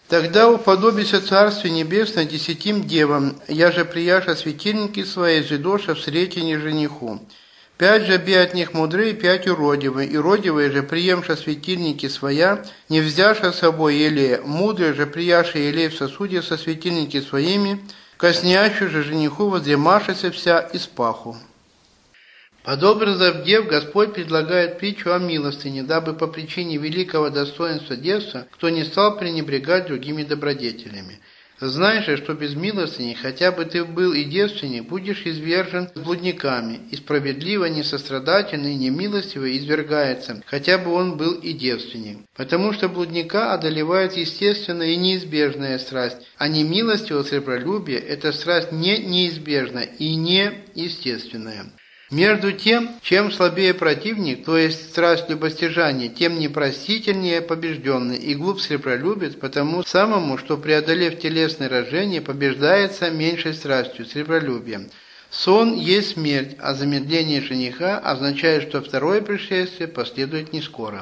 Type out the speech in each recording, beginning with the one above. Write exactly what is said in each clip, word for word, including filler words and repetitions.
Тогда уподобися Царствие Небесное десятим девам, я же прияша светильники свои, жидоша в сретении жениху. Пять же би от них мудрые, пять уродивые, и родивые же приемша светильники своя, не взяша с собой елея, мудрые же прияша елей в сосуде со светильники своими, коснящую же жениху воздремавшися вся из паху. Под образом дев Господь предлагает притчу о милостыне, дабы по причине великого достоинства девства кто не стал пренебрегать другими добродетелями. Знай же, что без милостыни, хотя бы ты был и девственник, будешь извержен блудниками, и справедливо, несострадательный и немилостивый извергается, хотя бы он был и девственник. Потому что блудника одолевает естественная и неизбежная страсть, а немилостивое сребролюбие – это страсть не неизбежная и не естественная. Между тем, чем слабее противник, то есть страсть любостяжания, тем непростительнее побежденный, и глуп сребролюбец, потому самому, что, преодолев телесное рождение, побеждается меньшей страстью, сребролюбием. Сон есть смерть, а замедление жениха означает, что второе пришествие последует не скоро.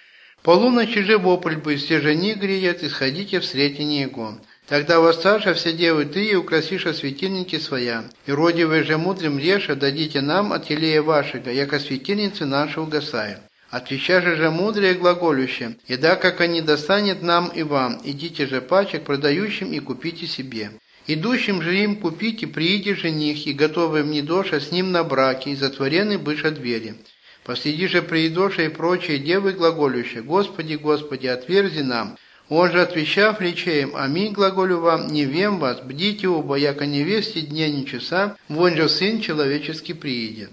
Полуночи же вопль бы, все жених греет, исходите в сретение его. Тогда воссташа все девы ты и украсиша светильники своя, и родивые же мудрым реша дадите нам от елея вашего, яко светильницы наши угасают. Отвеча же мудрые глаголюще, и да, как они достанет нам и вам, идите же пачек продающим и купите себе. Идущим же им купите, прииди жених, и готовым недоша с ним на браке, и затворены быша двери. Последи же приидоша и прочие девы глаголюще, Господи, Господи, отверзи нам. Он же, отвечав, речеем, аминь, глаголю вам, не вем вас, бдите оба, яко невесте дня ни часа, вон же Сын Человеческий приидет.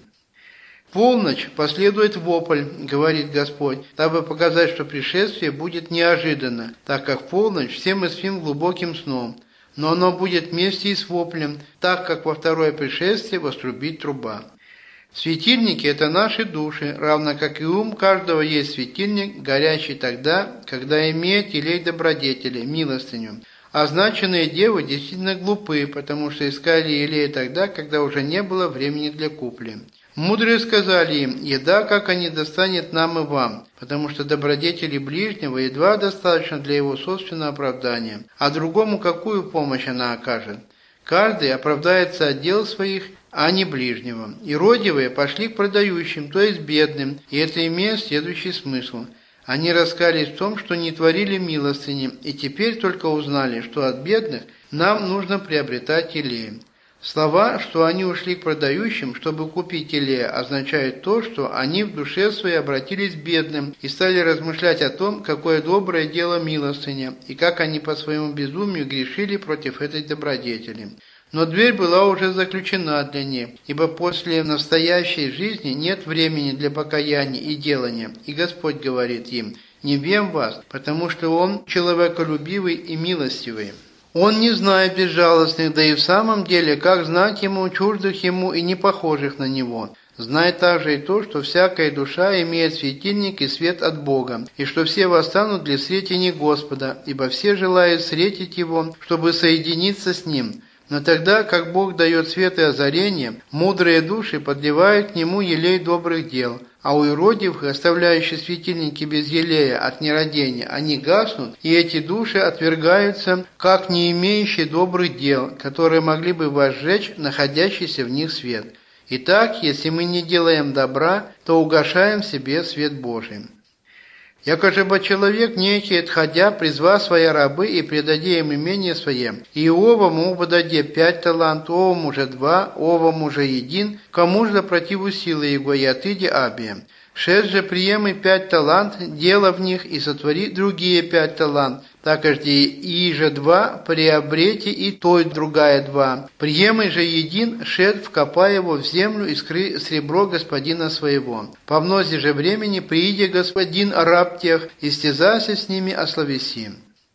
Полночь последует вопль, говорит Господь, дабы показать, что пришествие будет неожиданно, так как в полночь все мы спим глубоким сном, но оно будет вместе и с воплем, так как во второе пришествие вострубит труба. Светильники – это наши души, равно как и ум каждого есть светильник, горящий тогда, когда имеет елей добродетели, милостыню. Означенные девы действительно глупы, потому что искали елей тогда, когда уже не было времени для купли. Мудрые сказали им, еда, как они достанет нам и вам, потому что добродетели ближнего едва достаточно для его собственного оправдания, а другому какую помощь она окажет? Каждый оправдается от дел своих, а не ближнего. И родивые пошли к продающим, то есть бедным, и это имеет следующий смысл. Они раскаялись в том, что не творили милостыни, и теперь только узнали, что от бедных нам нужно приобретать елея. Слова, что они ушли к продающим, чтобы купить елея, означают то, что они в душе своей обратились к бедным и стали размышлять о том, какое доброе дело милостыня, и как они по своему безумию грешили против этой добродетели. Но дверь была уже заключена для них, ибо после настоящей жизни нет времени для покаяния и делания, и Господь говорит им, «Не вем вас, потому что Он человеколюбивый и милостивый». Он не знает безжалостных, да и в самом деле, как знать Ему, чуждых Ему и не похожих на Него. Знает также и то, что всякая душа имеет светильник и свет от Бога, и что все восстанут для сретения Господа, ибо все желают сретить Его, чтобы соединиться с Ним. Но тогда, как Бог дает свет и озарение, мудрые души подливают к Нему елей добрых дел, а у иродивых, оставляющих светильники без елея от нерадения, они гаснут, и эти души отвергаются, как не имеющие добрых дел, которые могли бы возжечь находящийся в них свет. Итак, если мы не делаем добра, то угашаем в себе свет Божий. Яко же бы человек некий, отходя, призва свои рабы и предаде им имение свое, и овому подаде пять талант, овому же два, овому же един, кому же противу силы его, и отыди абия. Шесть же приемы пять талант, дело в них, и сотвори другие пять талант, так аж и же два, приобрете и той другая два. Приемы же един, шед, вкопай его в землю и скры сребро господина своего. По мнозе же времени прииди господин раб тех, истязайся с ними, ословеси.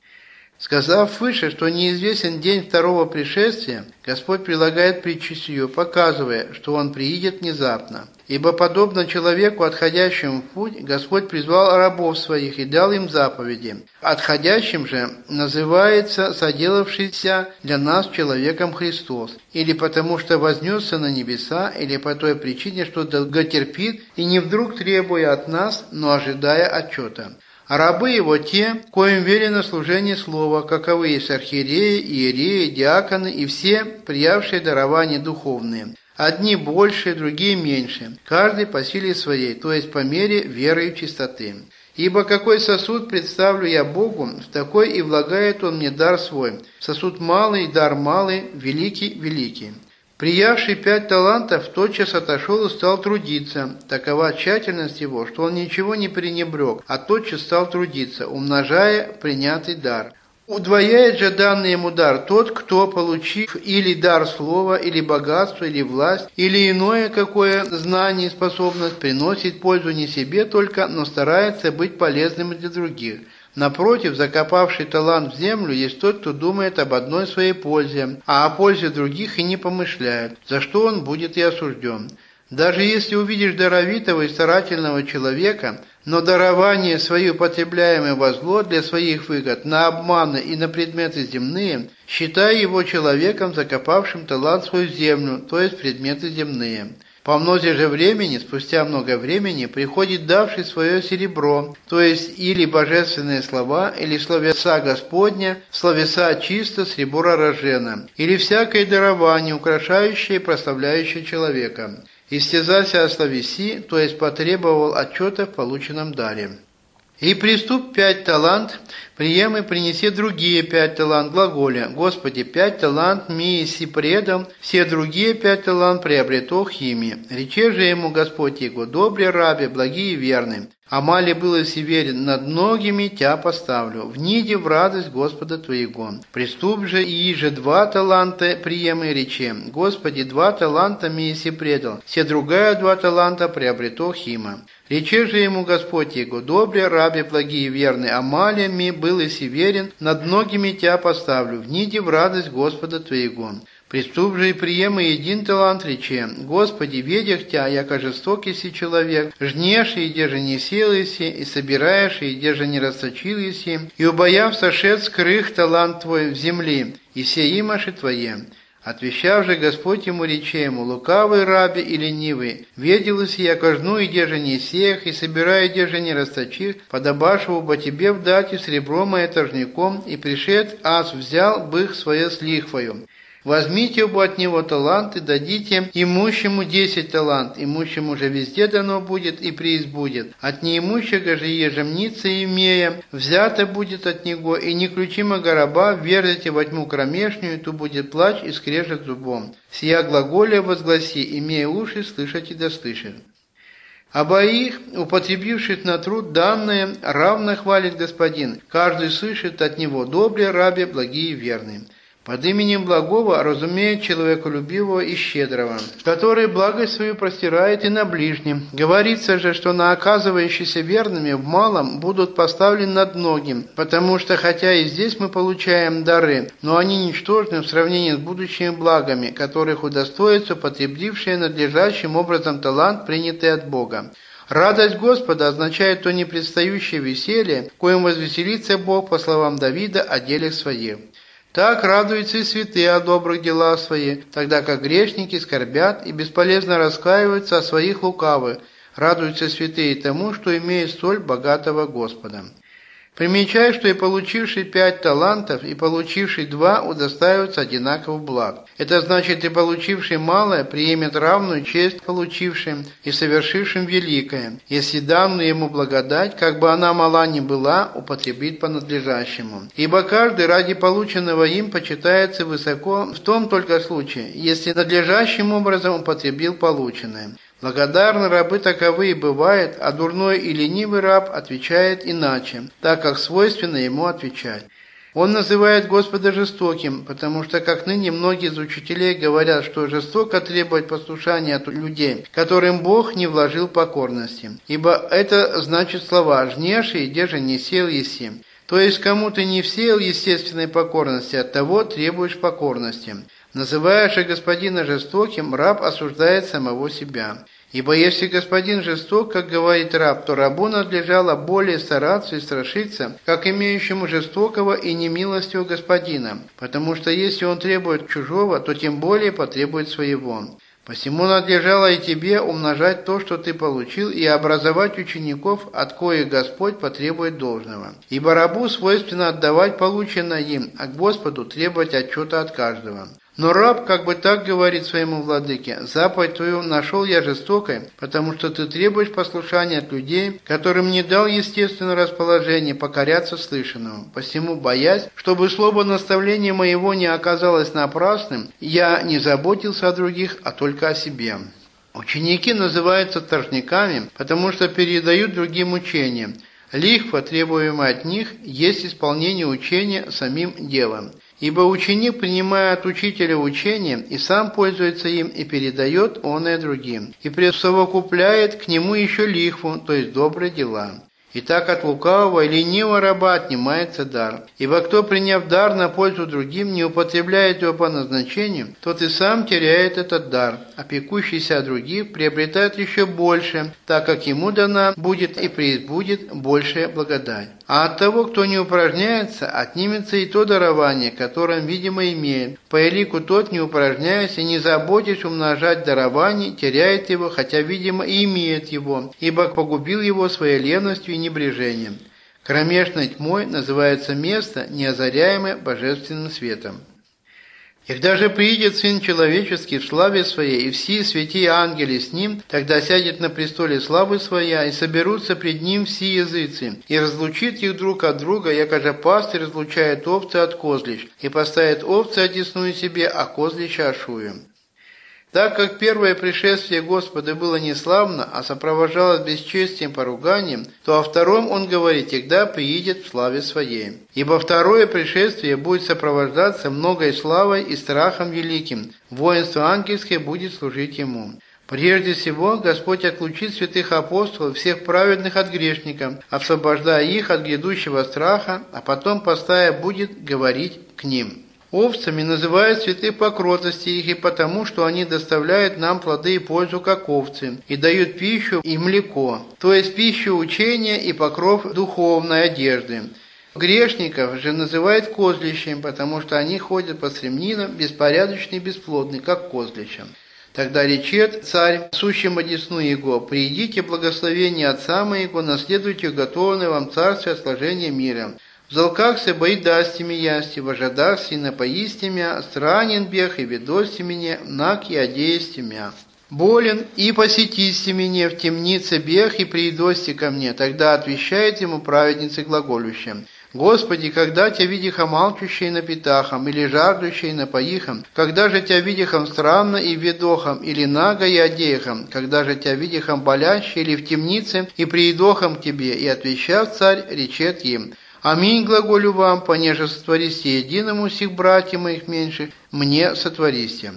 Сказав выше, что неизвестен день второго пришествия, Господь прилагает притчу сию, показывая, что Он приидет внезапно. Ибо подобно человеку, отходящему в путь, Господь призвал рабов своих и дал им заповеди. Отходящим же называется соделавшийся для нас человеком Христос, или потому что вознесся на небеса, или по той причине, что долготерпит и не вдруг требуя от нас, но ожидая отчета. А рабы его те, коим велено служение слова, каковы есть архиереи, иереи, диаконы и все, приявшие дарования духовные. Одни больше, другие меньше, каждый по силе своей, то есть по мере веры и чистоты. Ибо какой сосуд представлю я Богу, в такой и влагает Он мне дар свой. Сосуд малый, дар малый, великий, великий. Приявший пять талантов тотчас отошел и стал трудиться. Такова тщательность его, что он ничего не пренебрег, а тотчас стал трудиться, умножая принятый дар. Удвояет же данный ему дар тот, кто, получив или дар слова, или богатство, или власть, или иное какое знание и способность, приносит пользу не себе только, но старается быть полезным для других. Напротив, закопавший талант в землю есть тот, кто думает об одной своей пользе, а о пользе других и не помышляет, за что он будет и осужден. Даже если увидишь даровитого и старательного человека, но дарование свое употребляемое во зло для своих выгод, на обманы и на предметы земные, считай его человеком, закопавшим талант свой в землю, то есть предметы земные. По мнозе же времени, спустя много времени, приходит давший свое серебро, то есть или божественные слова, или словеса Господня, словеса чисто с ребра рожена, или всякое дарование, украшающее и прославляющее человека. Истязася о словеси, то есть потребовал отчета в полученном даре. И приступ пять талант, прием и принеси другие пять талант глаголя. Господи, пять талант ми си предал, все другие пять талант приобретох ими. Рече же ему Господь его, добрый рабе, благий и верный. Амали было северен, над многими тя поставлю, вниди в радость Господа твоего. Приступ же и же два таланта прием и рече. Господи, два таланта ми си предал, все другая два таланта приобретох има. Рече же ему Господь его, добрый рабе, благий и верный, амали ми был и северен, над многими тя поставлю, вниди в радость Господа твоего. Приступ же и приема един талант рече, Господи, ведях тя, яко жестокий си человек, жнешь, и где же не сел еси, и собираешь, и где же не расточил еси, и убояв сошед скрых талант твой в земли, и все имаши твое. Отвещав же Господь ему рече ему, лукавый рабе и ленивый, веделся яко жну, и где же не сеях, и собирая, где же не расточив, подобашиву бы тебе вдать и сребро мое торжником, и пришед, аз взял бых свое с лихвою. Возьмите оба от него таланты, дадите имущему десять талант, имущему же везде дано будет и преизбудет. От неимущего же ежемницы имея, взято будет от него, и неключимого раба вверзите во тьму кромешнюю, то будет плач и скрежет зубом. Сия глаголя возгласи, имея уши, слышать и да слышит. Обоих, употребивших на труд данное, равно хвалит Господин, каждый слышит от него добрый рабе, благий и верный. Под именем благого разумеет человеколюбивого и щедрого, который благость свою простирает и на ближнем. Говорится же, что на оказывающиеся верными в малом будут поставлены над многим, потому что хотя и здесь мы получаем дары, но они ничтожны в сравнении с будущими благами, которых удостоится потребившие надлежащим образом талант, принятый от Бога. Радость Господа означает то непредстающее веселье, коим возвеселится Бог, по словам Давида, о делах своих. Так радуются и святые о добрых делах своих, тогда как грешники скорбят и бесполезно раскаиваются о своих лукавых. Радуются святые тому, что имеют столь богатого Господа. Примечай, что и получивший пять талантов, и получивший два удостаиваются одинаковых благ. Это значит, и получивший малое приемет равную честь получившим и совершившим великое, если данную ему благодать, как бы она мала ни была, употребит по надлежащему. Ибо каждый ради полученного им почитается высоко в том только случае, если надлежащим образом употребил полученное. Благодарны рабы таковые бывают, а дурной и ленивый раб отвечает иначе, так как свойственно ему отвечать. Он называет Господа жестоким, потому что, как ныне многие из учителей говорят, что жестоко требовать послушания от людей, которым Бог не вложил покорности. Ибо это значит слова «жнешь, и где же не сел еси». То есть, кому ты не всеял естественной покорности, от того требуешь покорности. Называя же господина жестоким, раб осуждает самого себя. Ибо если господин жесток, как говорит раб, то рабу надлежало более стараться и страшиться, как имеющему жестокого и немилостивого господина, потому что если он требует чужого, то тем более потребует своего. Посему надлежало и тебе умножать то, что ты получил, и образовать учеников, от коих Господь потребует должного. Ибо рабу свойственно отдавать полученное им, а Господу требовать отчета от каждого. Но раб как бы так говорит своему владыке: «Заповедь твою нашел я жестокой, потому что ты требуешь послушания от людей, которым не дал естественное расположение покоряться слышанному. Посему, боясь, чтобы слово наставления моего не оказалось напрасным, я не заботился о других, а только о себе». Ученики называются торжниками, потому что передают другим учение. Лихва, требуемая от них, есть исполнение учения самим делом. Ибо ученик, принимая от учителя учение, и сам пользуется им, и передает оное другим, и присовокупляет к нему еще лихву, то есть добрые дела. И так от лукавого и ленивого раба отнимается дар. Ибо кто, приняв дар на пользу другим, не употребляет его по назначению, тот и сам теряет этот дар, а пекущийся о других приобретает еще больше, так как ему дана будет и преизбудет большая благодать. А от того, кто не упражняется, отнимется и то дарование, которое он, видимо, имеет. По элику тот, не упражняясь и не заботясь умножать дарование, теряет его, хотя, видимо, и имеет его, ибо погубил его своей ленностью и небрежением. Кромешной тьмой называется место, не озаряемое божественным светом. И когда же приидет Сын Человеческий в славе Своей, и все святые ангели с Ним, тогда сядет на престоле славы Своя, и соберутся пред Ним все языцы, и разлучит их друг от друга, якоже пастырь разлучает овцы от козлищ, и поставит овцы одесную себе, а козлища ошую. Так как первое пришествие Господа было не славно, а сопровождалось бесчестием, поруганием, то о втором он говорит: «Когда приидет в славе Своей». Ибо второе пришествие будет сопровождаться многой славой и страхом великим, воинство ангельское будет служить ему. Прежде всего, Господь отлучит святых апостолов, всех праведных от грешников, освобождая их от грядущего страха, а потом поставя будет говорить к ним. Овцами называют святых по кротости их и потому, что они доставляют нам плоды и пользу, как овцы, и дают пищу и млеко, то есть пищу учения и покров духовной одежды. Грешников же называют козлищем, потому что они ходят по стремнинам, беспорядочны и бесплодны, как козлища. Тогда речет царь, сущим одесну его: «Приидите благословение Отца моего, наследуйте уготованное вам царствие от сложения мира. Взалкахся боидасти ясти, вожадарси напоисти мя, странен бег и ведости меня, нак и одеисти мя. Болен и посетисти меня в темнице бег и приидости ко мне». Тогда отвечает ему праведница глаголющая: «Господи, когда Тя видихом молчущей на питахом, или жаждущей на поихом, когда же Тя видихом странно и ведохом, или наго и одеяхом, когда же Тя видихом болящей, или в темнице, и приидохом к Тебе». И отвечав царь, речет им: «Аминь, глаголю вам, понеже сотвористе единому сих братьев моих меньших, мне сотвористе».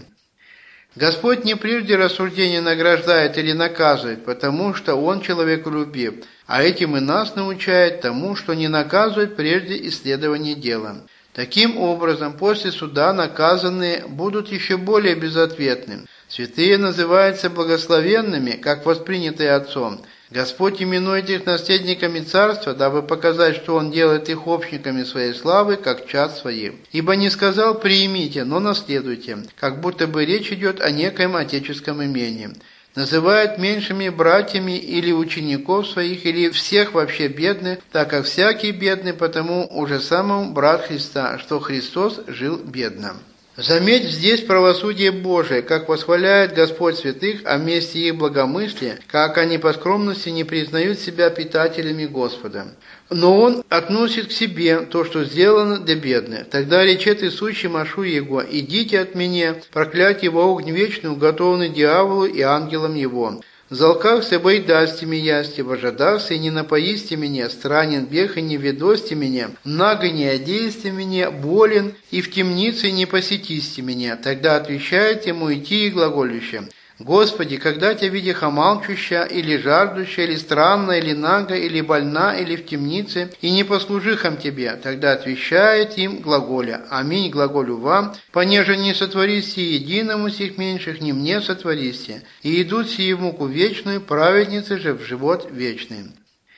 Господь не прежде рассуждения награждает или наказывает, потому что Он человеколюбив, а этим и нас научает тому, что не наказывает прежде исследования дела. Таким образом, после суда наказанные будут еще более безответны. Святые называются благословенными, как воспринятые Отцом. Господь именует их наследниками царства, дабы показать, что Он делает их общниками своей славы, как чад своих. Ибо не сказал «приимите», но наследуйте, как будто бы речь идет о некоем отеческом имении. Называют меньшими братьями или учеников своих, или всех вообще бедных, так как всякий бедный, потому уже самому брат Христа, что Христос жил бедно. Заметь здесь правосудие Божие, как восхваляет Господь святых о месте их благомыслия, как они по скромности не признают себя питателями Господа. Но Он относит к себе то, что сделано для бедных. Тогда речет Иисущий Машу Его: «Идите от меня, проклятие во огонь вечный, уготованный дьяволу и ангелам его. Залкахся боидасти ясти, вожадарся и не напоисти меня, странен бег и не ведости меня, наго не одеисти меня, болен и в темнице не посетисти меня». Тогда отвечает ему идти и глаголющим: «Господи, когда Тя видиха молчуща, или жаждущая, или странная, или нага, или больна, или в темнице, и не послужихом Тебе». Тогда отвечает им глаголя: «Аминь, глаголю вам, понеже не сотвористе единому сих меньших, не мне сотвористе, и идут сии в муку вечную, праведницы же в живот вечный».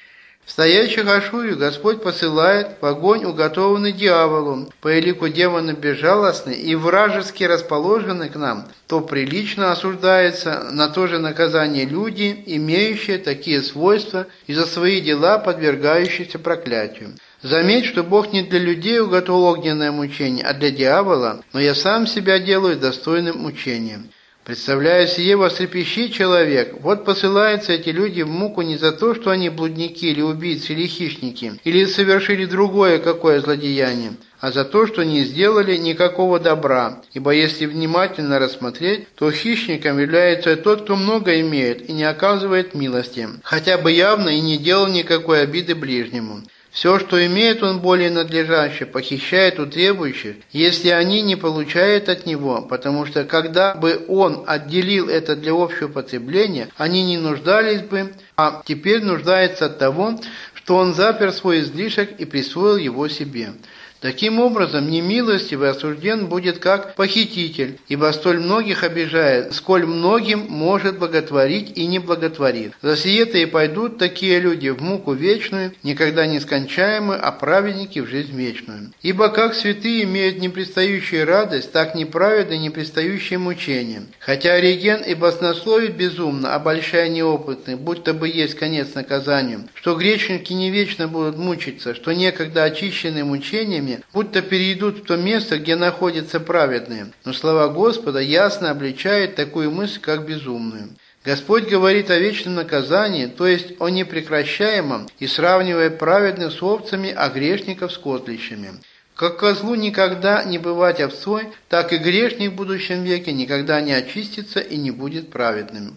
Стоящих Ашую Господь посылает в огонь, уготованный дьяволу, по элику демоны безжалостны и вражески расположены к нам, то прилично осуждается на то же наказание люди, имеющие такие свойства и за свои дела подвергающиеся проклятию. Заметь, что Бог не для людей уготовил огненное мучение, а для дьявола, но я сам себя делаю достойным мучением. Представляя сие, вострепещи человек, вот посылаются эти люди в муку не за то, что они блудники или убийцы или хищники, или совершили другое какое злодеяние, а за то, что не сделали никакого добра. Ибо если внимательно рассмотреть, то хищником является тот, кто много имеет и не оказывает милости, хотя бы явно и не делал никакой обиды ближнему. Все, что имеет он более надлежащее, похищает у требующих, если они не получают от него, потому что когда бы он отделил это для общего потребления, они не нуждались бы, а теперь нуждаются от того, что он запер свой излишек и присвоил его себе. Таким образом, немилостивый осужден будет как похититель, ибо столь многих обижает, сколь многим может благотворить и не благотворит. За сие-то и пойдут такие люди в муку вечную, никогда не скончаемую, а праведники в жизнь вечную. Ибо как святые имеют непрестающую радость, так неправедные непрестающие мучения. Хотя Ориген и баснословит безумно, обольщая неопытных, будто бы есть конец наказанию, что грешники не вечно будут мучиться, что некогда очищенные мучениями будто перейдут в то место, где находятся праведные. Но слова Господа ясно обличают такую мысль, как безумную. Господь говорит о вечном наказании, то есть о непрекращаемом, и сравнивает праведных с овцами, а грешников с котлищами. Как козлу никогда не бывать овцой, так и грешник в будущем веке никогда не очистится и не будет праведным.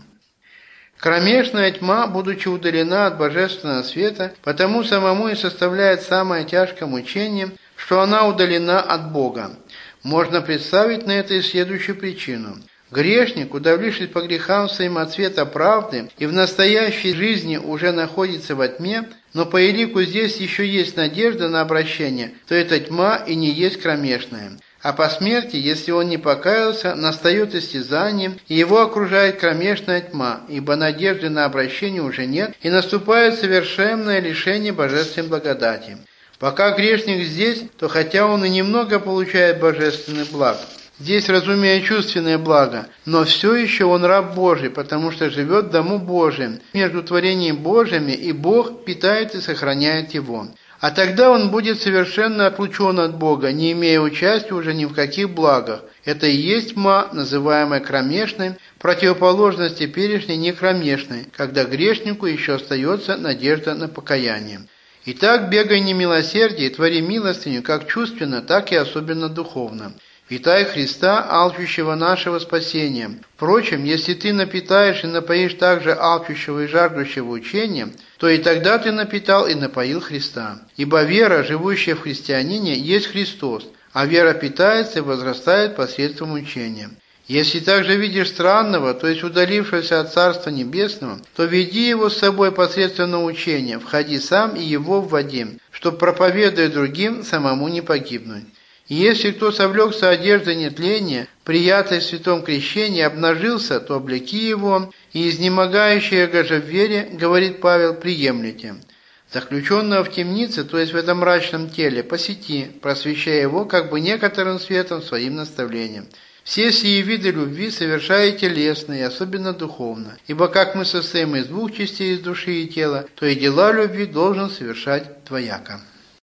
Кромешная тьма, будучи удалена от божественного света, потому самому и составляет самое тяжкое мучение, что она удалена от Бога. Можно представить на это и следующую причину. Грешник, удавлившись по грехам своим от света правды, и в настоящей жизни уже находится во тьме, но по элику здесь еще есть надежда на обращение, то эта тьма и не есть кромешная. А по смерти, если он не покаялся, настает истязание, и его окружает кромешная тьма, ибо надежды на обращение уже нет, и наступает совершенное лишение божественной благодати. Пока грешник здесь, то хотя он и немного получает божественный благ, здесь, разумея чувственное благо, но все еще он раб Божий, потому что живет в дому Божьем, между творением Божьими, и Бог питает и сохраняет его. А тогда он будет совершенно отлучен от Бога, не имея участия уже ни в каких благах. Это и есть тьма, называемая кромешной, противоположность теперешней некромешной, когда грешнику еще остается надежда на покаяние. Итак, бегай не милосердие и твори милостыню, как чувственно, так и особенно духовно. Питай Христа, алчущего нашего спасения. Впрочем, если ты напитаешь и напоишь также алчущего и жаждущего учения, то и тогда ты напитал и напоил Христа. Ибо вера, живущая в христианине, есть Христос, а вера питается и возрастает посредством учения. Если также видишь странного, то есть удалившегося от Царства Небесного, то веди его с собой посредством научения, входи сам и его вводи, чтоб, проповедуя другим, самому не погибнуть. И если кто совлекся одеждой нетления, приятой в святом крещении, обнажился, то облеки его, и изнемогающие же в вере, говорит Павел, приемлете. Заключенного в темнице, то есть в этом мрачном теле, посети, просвещая его как бы некоторым светом своим наставлением. Все сии виды любви совершая телесно и особенно духовно, ибо как мы состоим из двух частей, из души и тела, то и дела любви должен совершать двояко.